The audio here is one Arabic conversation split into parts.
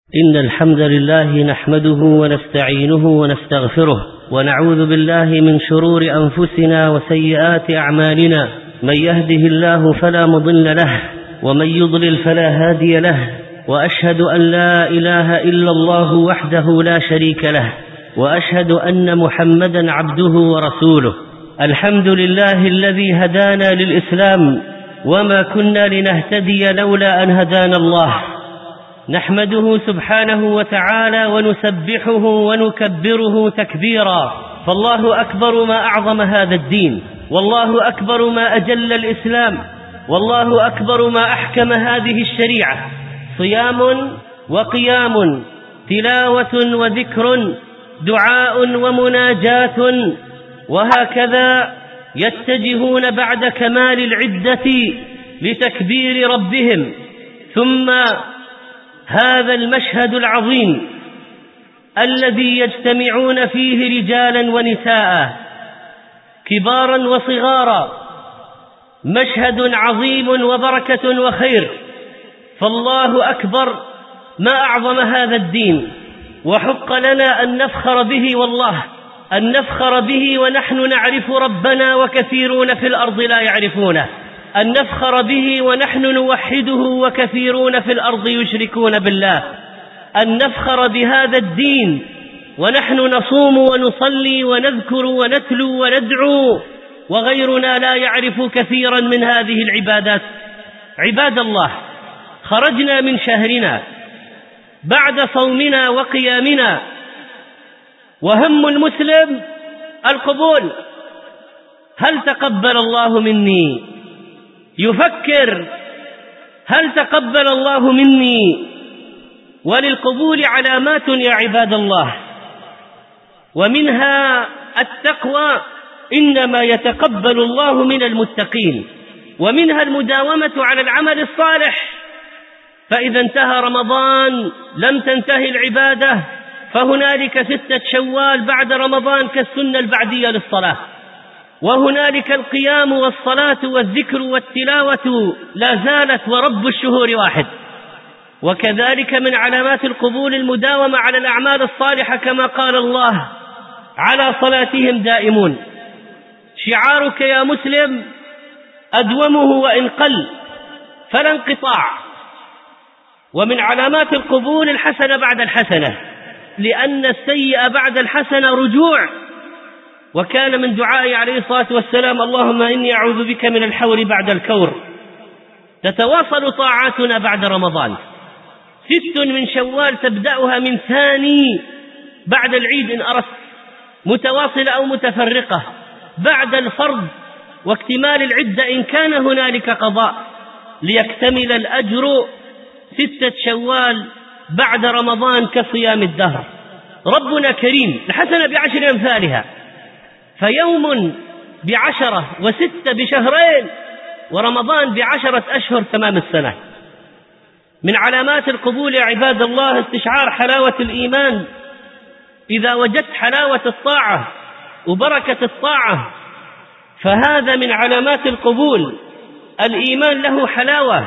إن الحمد لله نحمده ونستعينه ونستغفره ونعوذ بالله من شرور أنفسنا وسيئات أعمالنا. من يهده الله فلا مضل له ومن يضلل فلا هادي له، وأشهد أن لا إله إلا الله وحده لا شريك له، وأشهد أن محمدا عبده ورسوله. الحمد لله الذي هدانا للإسلام وما كنا لنهتدي لولا أن هدانا الله. نحمده سبحانه وتعالى ونسبحه ونكبره تكبيرا، فالله أكبر ما أعظم هذا الدين، والله أكبر ما أجل الإسلام، والله أكبر ما أحكم هذه الشريعة. صيام وقيام، تلاوة وذكر، دعاء ومناجاة، وهكذا يتجهون بعد كمال العدة لتكبير ربهم. ثم هذا المشهد العظيم الذي يجتمعون فيه رجالا ونساء كبارا وصغارا، مشهد عظيم وبركة وخير. فالله أكبر ما أعظم هذا الدين، وحق لنا أن نفخر به، والله أن نفخر به ونحن نعرف ربنا وكثيرون في الأرض لا يعرفونه، أن نفخر به ونحن نوحده وكثيرون في الأرض يشركون بالله، أن نفخر بهذا الدين ونحن نصوم ونصلي ونذكر ونتلو وندعو وغيرنا لا يعرف كثيرا من هذه العبادات. عباد الله، خرجنا من شهرنا بعد صومنا وقيامنا، وهم المسلم القبول. هل تقبل الله مني؟ يفكر هل تقبل الله مني؟ وللقبول علامات يا عباد الله، ومنها التقوى، إنما يتقبل الله من المتقين، ومنها المداومة على العمل الصالح. فإذا انتهى رمضان لم تنتهي العبادة، فهنالك 6 شوال بعد رمضان كالسنة البعدية للصلاة، وهنالك القيام والصلاة والذكر والتلاوة لا زالت، ورب الشهور واحد. وكذلك من علامات القبول المداومة على الأعمال الصالحة، كما قال الله: على صلاتهم دائمون. شعارك يا مسلم أدومه وإن قل، فلا انقطاع. ومن علامات القبول الحسنة بعد الحسنة، لأن السيئة بعد الحسنة رجوع. وكان من دعائه عليه الصلاة والسلام: اللهم إني أعوذ بك من الحور بعد الكور. تتواصل طاعاتنا بعد رمضان، 6 من شوال تبدأها من ثاني بعد العيد إن أردت، متواصلة أو متفرقة، بعد الفرض واكتمال العدة إن كان هنالك قضاء، ليكتمل الأجر 6 شوال بعد رمضان كصيام الدهر. ربنا كريم، الحسنة ب10 أمثالها، فيوم ب10 و6 بشهرين، ورمضان ب10 أشهر تمام السنة. من علامات القبول يا عباد الله استشعار حلاوة الإيمان. إذا وجدت حلاوة الطاعة وبركة الطاعة فهذا من علامات القبول. الإيمان له حلاوة.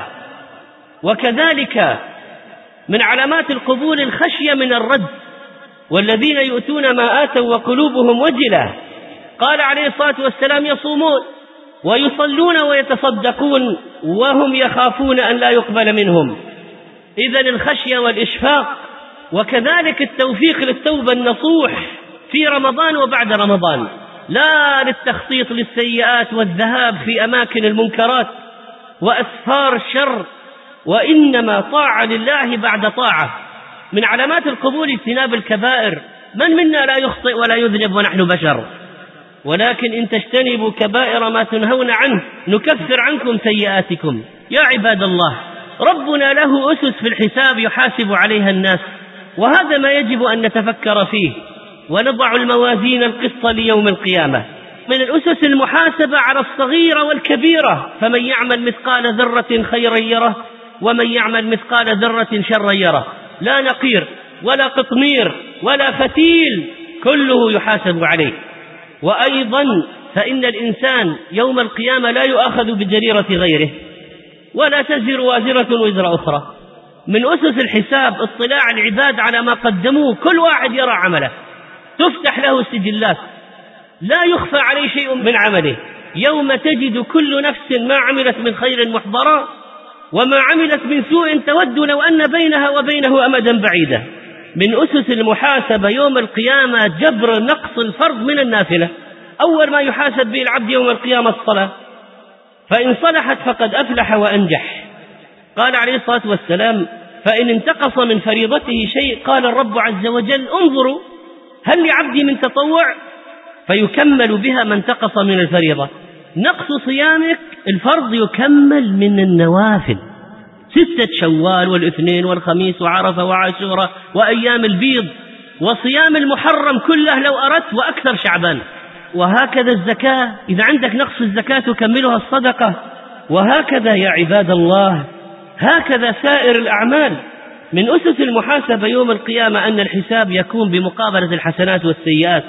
وكذلك من علامات القبول الخشية من الرد، والذين يؤتون ما آتوا وقلوبهم وجلة. قال عليه الصلاة والسلام: يصومون ويصلون ويتصدقون وهم يخافون أن لا يقبل منهم. إذن الخشية والإشفاق، وكذلك التوفيق للتوبة النصوح في رمضان وبعد رمضان، لا للتخطيط للسيئات والذهاب في أماكن المنكرات وأسفار الشر، وإنما طاعة لله بعد طاعة. من علامات القبول اجتناب الكبائر. من منا لا يخطئ ولا يذنب ونحن بشر، ولكن إن تجتنبوا كبائر ما تنهون عنه نكفر عنكم سيئاتكم. يا عباد الله، ربنا له أسس في الحساب يحاسب عليها الناس، وهذا ما يجب أن نتفكر فيه. ونضع الموازين القسط ليوم القيامة. من الأسس المحاسبة على الصغيرة والكبيرة، فمن يعمل مثقال ذرة خيرا يره ومن يعمل مثقال ذرة شرا يره. لا نقير ولا قطمير ولا فتيل، كله يحاسب عليه. وأيضا فإن الإنسان يوم القيامة لا يؤاخذ بجريرة غيره، ولا تزر وازرة وزر أخرى. من أسس الحساب اطلاع العباد على ما قدموه، كل واحد يرى عمله، تفتح له السجلات، لا يخفى عليه شيء من عمله. يوم تجد كل نفس ما عملت من خير محضرا وما عملت من سوء تود لو أن بينها وبينه أمدا بعيدا. من أسس المحاسبة يوم القيامة جبر نقص الفرض من النافلة. أول ما يحاسب به العبد يوم القيامة الصلاة، فإن صلحت فقد أفلح وأنجح. قال عليه الصلاة والسلام: فإن انتقص من فريضته شيء قال الرب عز وجل: انظروا هل لعبدي من تطوع، فيكمل بها ما انتقص من الفريضة. نقص صيامك الفرض يكمل من النوافل، 6 شوال والاثنين والخميس وعرفة وعاشوراء وأيام البيض وصيام المحرم كله لو أردت وأكثر شعبان. وهكذا الزكاة، إذا عندك نقص الزكاة تكملها الصدقة. وهكذا يا عباد الله، هكذا سائر الأعمال. من أسس المحاسبة يوم القيامة أن الحساب يكون بمقابلة الحسنات والسيئات،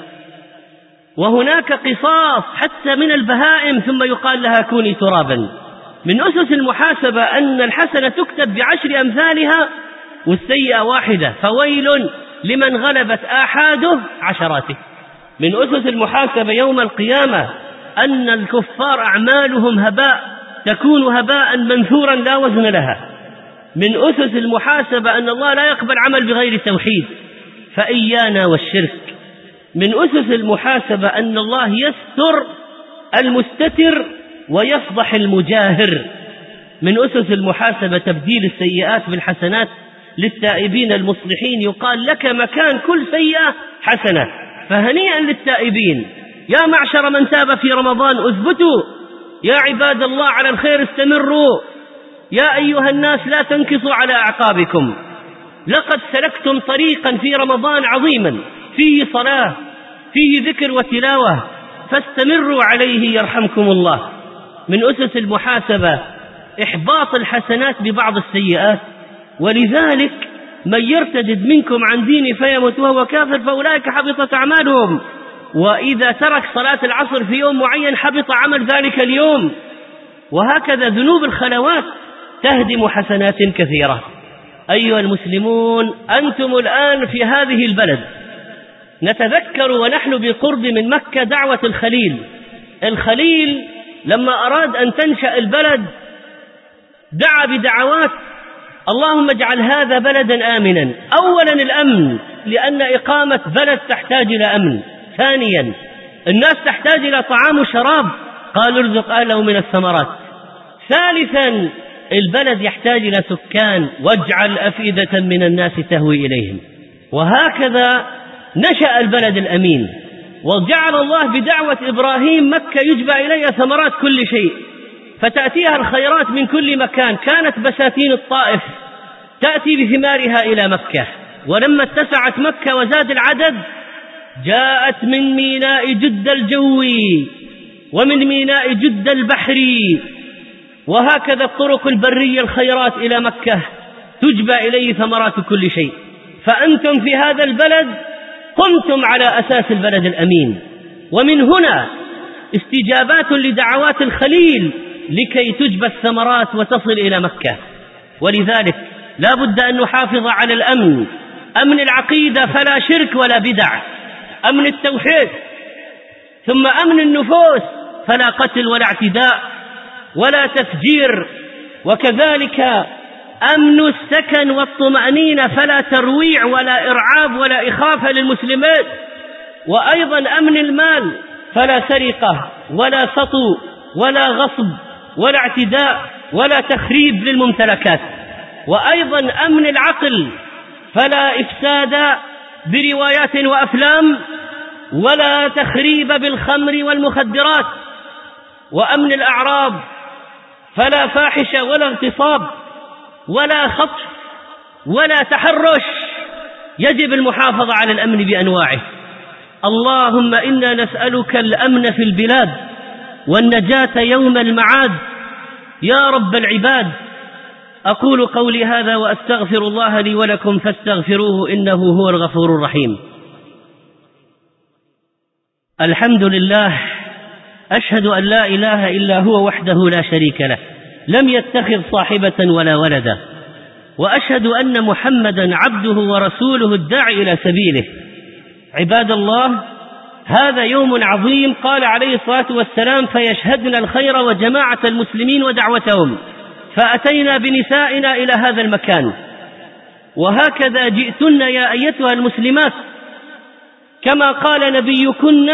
وهناك قصاص حتى من البهائم ثم يقال لها كوني ترابا. من أسس المحاسبة أن الحسنة تكتب ب10 أمثالها والسيئة واحدة، فويل لمن غلبت آحاده عشراته. من أسس المحاسبة يوم القيامة أن الكفار أعمالهم هباء، تكون هباء منثورا لا وزن لها. من أسس المحاسبة أن الله لا يقبل عمل بغير توحيد، فإيانا والشرك. من أسس المحاسبة أن الله يستر المستتر ويفضح المجاهر. من أسس المحاسبة تبديل السيئات بالحسنات للتائبين المصلحين، يقال لك مكان كل سيئة حسنة. فهنيئا للتائبين، يا معشر من تاب في رمضان اثبتوا، يا عباد الله على الخير استمروا، يا أيها الناس لا تنكصوا على أعقابكم، لقد سلكتم طريقا في رمضان عظيما فيه صلاة فيه ذكر وتلاوة، فاستمروا عليه يرحمكم الله. من أسس المحاسبة إحباط الحسنات ببعض السيئات، ولذلك من يرتد منكم عن ديني فيمت وهو كافر فأولئك حبطت أعمالهم. وإذا ترك صلاة العصر في يوم معين حبط عمل ذلك اليوم. وهكذا ذنوب الخلوات تهدم حسنات كثيرة. أيها المسلمون، أنتم الآن في هذه البلد، نتذكر ونحن بقرب من مكة دعوة الخليل لما أراد أن تنشأ البلد دعا بدعوات: اللهم اجعل هذا بلدا آمنا. أولا الأمن، لأن إقامة بلد تحتاج إلى أمن. ثانيا الناس تحتاج إلى طعام وشراب، قالوا ارزق أهله من الثمرات. ثالثا البلد يحتاج إلى سكان، واجعل أفئدة من الناس تهوي إليهم. وهكذا نشأ البلد الأمين. وجعل الله بدعوة إبراهيم مكة يجبى إليها ثمرات كل شيء، فتأتيها الخيرات من كل مكان. كانت بساتين الطائف تأتي بثمارها إلى مكة، ولما اتسعت مكة وزاد العدد جاءت من ميناء جدة الجوي ومن ميناء جدة البحري، وهكذا الطرق البرية الخيرات إلى مكة تجبى إليه ثمرات كل شيء. فأنتم في هذا البلد قمتم على أساس البلد الأمين، ومن هنا استجابات لدعوات الخليل لكي تجبى الثمرات وتصل إلى مكة. ولذلك لا بد أن نحافظ على الأمن، أمن العقيدة فلا شرك ولا بدع، أمن التوحيد، ثم أمن النفوس فلا قتل ولا اعتداء ولا تفجير، وكذلك أمن السكن والطمأنينة فلا ترويع ولا إرعاب ولا إخافة للمسلمين، وأيضا أمن المال فلا سرقة ولا سطو ولا غصب ولا اعتداء ولا تخريب للممتلكات، وأيضا أمن العقل فلا إفساد بروايات وأفلام ولا تخريب بالخمر والمخدرات، وأمن الأعراض فلا فاحشة ولا اغتصاب ولا خطف ولا تحرش. يجب المحافظة على الأمن بأنواعه. اللهم إنا نسألك الأمن في البلاد والنجاة يوم المعاد يا رب العباد. أقول قولي هذا وأستغفر الله لي ولكم فاستغفروه إنه هو الغفور الرحيم. الحمد لله، أشهد أن لا إله إلا هو وحده لا شريك له، لم يتخذ صاحبة ولا ولدا، وأشهد أن محمدا عبده ورسوله الداعي إلى سبيله. عباد الله، هذا يوم عظيم قال عليه الصلاة والسلام: فيشهدن الخير وجماعة المسلمين ودعوتهم، فأتينا بنسائنا إلى هذا المكان. وهكذا جئتن يا أيتها المسلمات، كما قال نبيكن: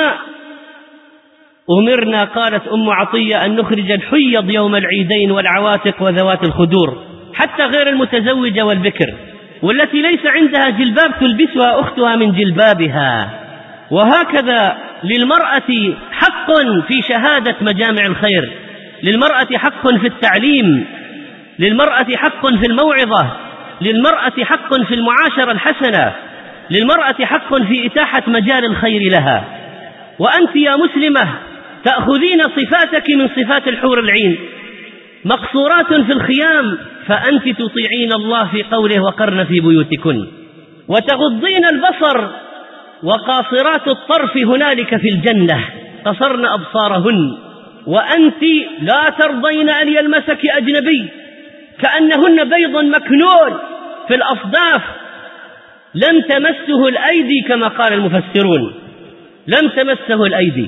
أمرنا، قالت أم عطية، أن نخرج الحيض يوم العيدين والعواتق وذوات الخدور، حتى غير المتزوجة والبكر، والتي ليس عندها جلباب تلبسها أختها من جلبابها. وهكذا للمرأة حق في شهادة مجامع الخير، للمرأة حق في التعليم، للمرأة حق في الموعظة، للمرأة حق في المعاشرة الحسنة، للمرأة حق في إتاحة مجال الخير لها. وأنت يا مسلمة تأخذين صفاتك من صفات الحور العين، مقصورات في الخيام، فأنت تطيعين الله في قوله: وقرن في بيوتكن، وتغضين البصر، وقاصرات الطرف هنالك في الجنة قصرن أبصارهن. وأنت لا ترضين أن يلمسك أجنبي، كأنهن بيض مكنون في الأصداف، لم تمسه الأيدي كما قال المفسرون، لم تمسه الأيدي.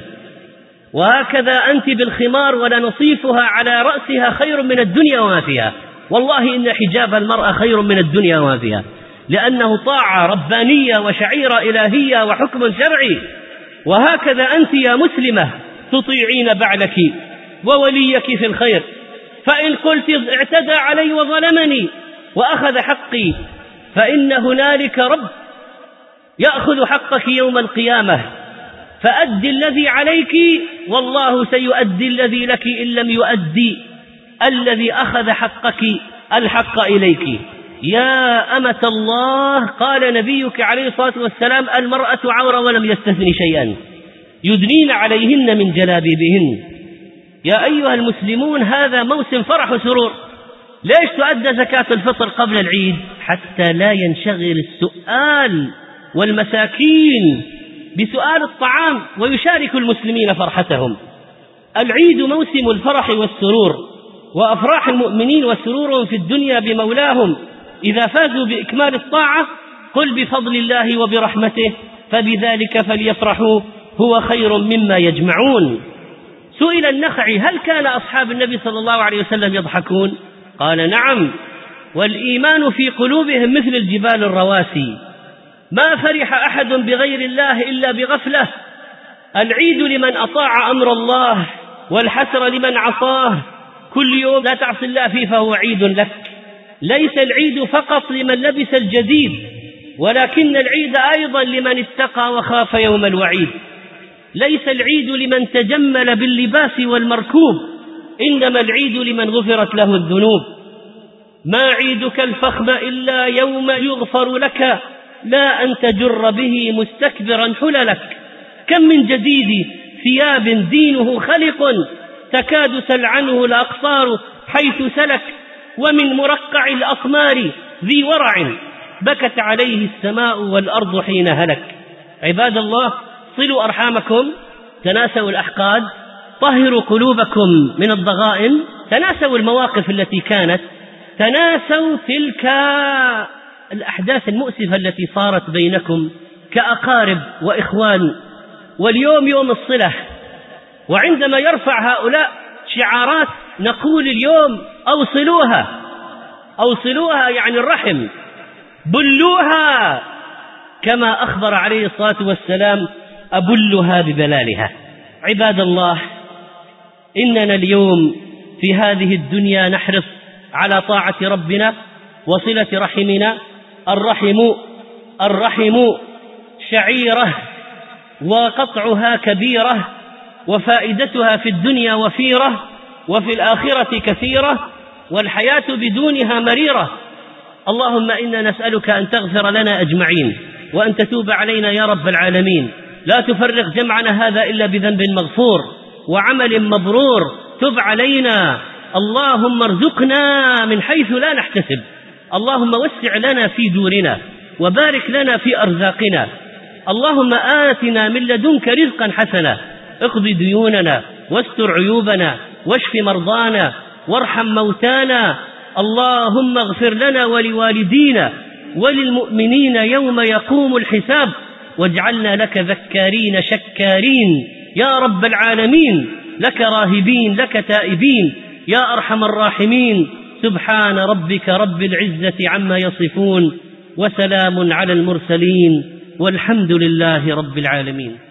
وهكذا أنت بالخمار ولنصيفها على رأسها خير من الدنيا وما فيها. والله إن حجاب المرأة خير من الدنيا وما فيها، لأنه طاعة ربانية وشعيرة إلهية وحكم شرعي. وهكذا أنت يا مسلمة تطيعين بعلك ووليك في الخير، فإن قلت: اعتدى علي وظلمني وأخذ حقي، فإن هنالك رب يأخذ حقك يوم القيامة، فأد الذي عليك، والله سيؤدي الذي لك إن لم يؤدي الذي أخذ حقك الحق إليك. يا أمة الله، قال نبيك عليه الصلاة والسلام: المرأة عورة ولم يستثن شيئا، يدنين عليهن من جلابيبهن. يا أيها المسلمون، هذا موسم فرح وسرور. ليش تؤدى زكاة الفطر قبل العيد؟ حتى لا ينشغل السؤال والمساكين بسؤال الطعام ويشارك المسلمين فرحتهم. العيد موسم الفرح والسرور، وأفراح المؤمنين وسرورهم في الدنيا بمولاهم إذا فازوا بإكمال الطاعة. قل بفضل الله وبرحمته فبذلك فليفرحوا هو خير مما يجمعون. سئل النخعي: هل كان أصحاب النبي صلى الله عليه وسلم يضحكون؟ قال: نعم، والإيمان في قلوبهم مثل الجبال الرواسي، ما فرح أحد بغير الله إلا بغفلة. العيد لمن أطاع أمر الله، والحسر لمن عصاه. كل يوم لا تعصي الله فيه فهو عيد لك. ليس العيد فقط لمن لبس الجديد، ولكن العيد أيضا لمن اتقى وخاف يوم الوعيد. ليس العيد لمن تجمل باللباس والمركوب، إنما العيد لمن غفرت له الذنوب. ما عيدك الفخم إلا يوم يغفر لك، لا أن تجر به مستكبرا حللك. كم من جديد ثياب دينه خلق، تكاد تلعنه الأقصار حيث سلك. ومن مرقع الأقمار ذي ورع، بكت عليه السماء والأرض حين هلك. عباد الله، صلوا أرحامكم، تناسوا الأحقاد، طهروا قلوبكم من الضغائن، تناسوا المواقف التي كانت، تناسوا تلك الأحداث المؤسفة التي صارت بينكم كأقارب وإخوان. واليوم يوم الصلة، وعندما يرفع هؤلاء شعارات نقول اليوم: أوصلوها يعني الرحم، بلوها، كما أخبر عليه الصلاة والسلام: أبلها ببلالها. عباد الله، إننا اليوم في هذه الدنيا نحرص على طاعة ربنا وصلة رحمنا. الرحم شعيرة، وقطعها كبيرة، وفائدتها في الدنيا وفيرة، وفي الآخرة كثيرة، والحياة بدونها مريرة. اللهم إنا نسألك أن تغفر لنا أجمعين، وأن تتوب علينا يا رب العالمين. لا تفرق جمعنا هذا إلا بذنب مغفور وعمل مبرور. تب علينا، اللهم ارزقنا من حيث لا نحتسب. اللهم وسع لنا في دورنا، وبارك لنا في أرزاقنا. اللهم آتنا من لدنك رزقا حسنا، اقض ديوننا، واستر عيوبنا، واشف مرضانا، وارحم موتانا. اللهم اغفر لنا ولوالدينا وللمؤمنين يوم يقوم الحساب، واجعلنا لك ذكارين شكارين يا رب العالمين، لك راهبين لك تائبين يا أرحم الراحمين. سبحان ربك رب العزة عما يصفون، وسلام على المرسلين، والحمد لله رب العالمين.